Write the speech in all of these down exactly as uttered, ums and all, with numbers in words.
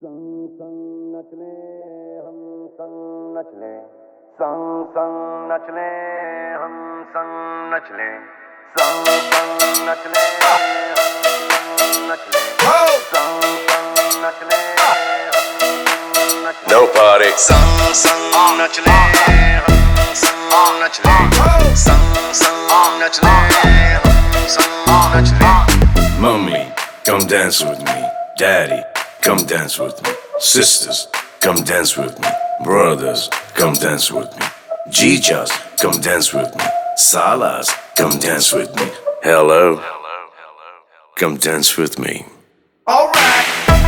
संग संग नच ले हम संग नच ले संग संग नच ले हम संग नच ले संग संग नच ले हम नच ले संग संग नच ले हम नच ले No party. संग संग नच ले हम संग नच ले संग संग नच ले हम संग नच ले Mommy, come dance with me. Daddy, come dance with me. Sisters, come dance with me. Brothers, come dance with me. Jijas, come dance with me. Salas, come dance with me. Hello, come dance with me. Alright.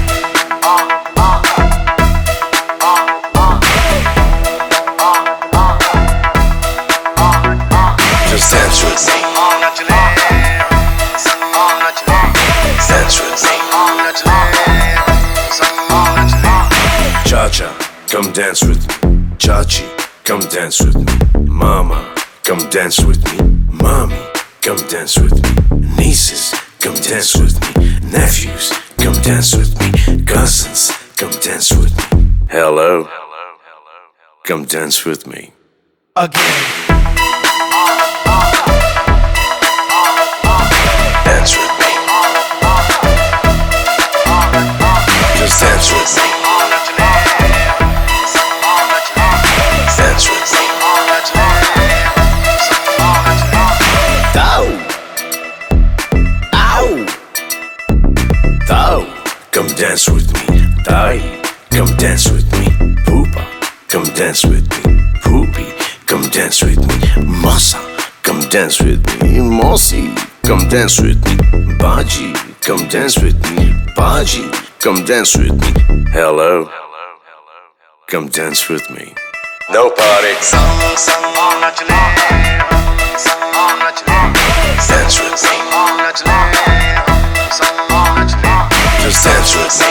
Just dance with me. Dance with me. Cha-cha, come dance with me. Chachi, come dance with me. Mama, come dance with me. Mommy, come dance with me. Nieces, come dance with me. Nephews, come dance with me. Cousins, come dance with me. Hello, come dance with me. Again. Dance with me. Just dance with me. Dance with me. Ow! Ow! Ow! Come dance with me. Dai, come dance with me. Poopa, come dance with me. Poopy, come dance with me. Masa, come dance with me. Mossy, come dance with me. Baji, come dance with me. Baji, come dance with me. Hello, come dance with me. No party. Dance with me. Just dance with me.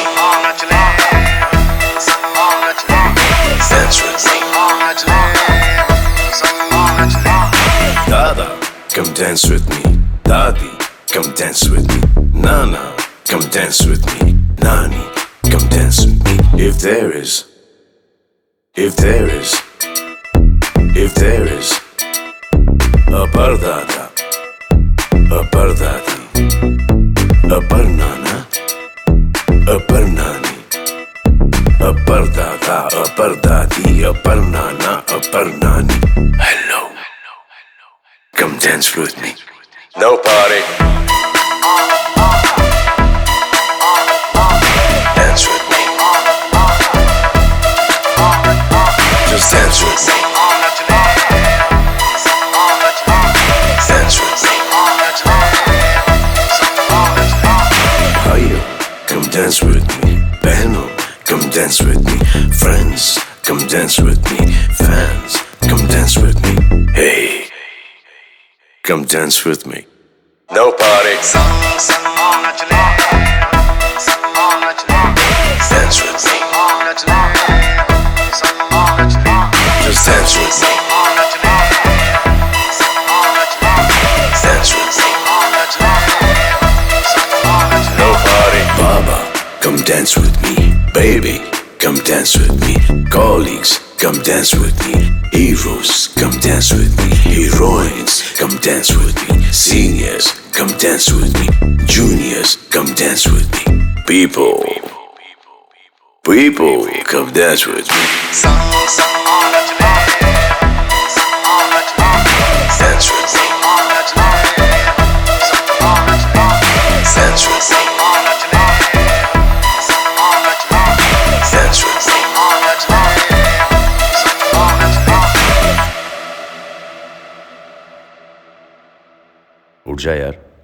Dance with me. Dada, come dance with me. Daddy, come dance with me. Nana, come dance with me. Nani, come dance with me. If there is, if there is, if there is a pardada, a pardati, a parnana, a parnani, a pardada, a pardati, a parnana, a parnani. Hello, come dance with me. No party. Dance with me. Just dance with me. Dance with me. Hiya, come dance with me. Beno, come dance with me. Friends, come dance with me. Fans, come dance with me. Hey, come dance with me. No party. Dance with me. Just dance with me. Dance with me. No party. Baba, come dance with me. Baby, come dance with me. Colleagues, come dance with me. Heroes, come dance with me. Heroines, come dance with me. Seniors, come dance with me. Juniors, come dance with me. People, people, come dance with me. Dance with me. Dance with me. Dance with me. उठ जा यार।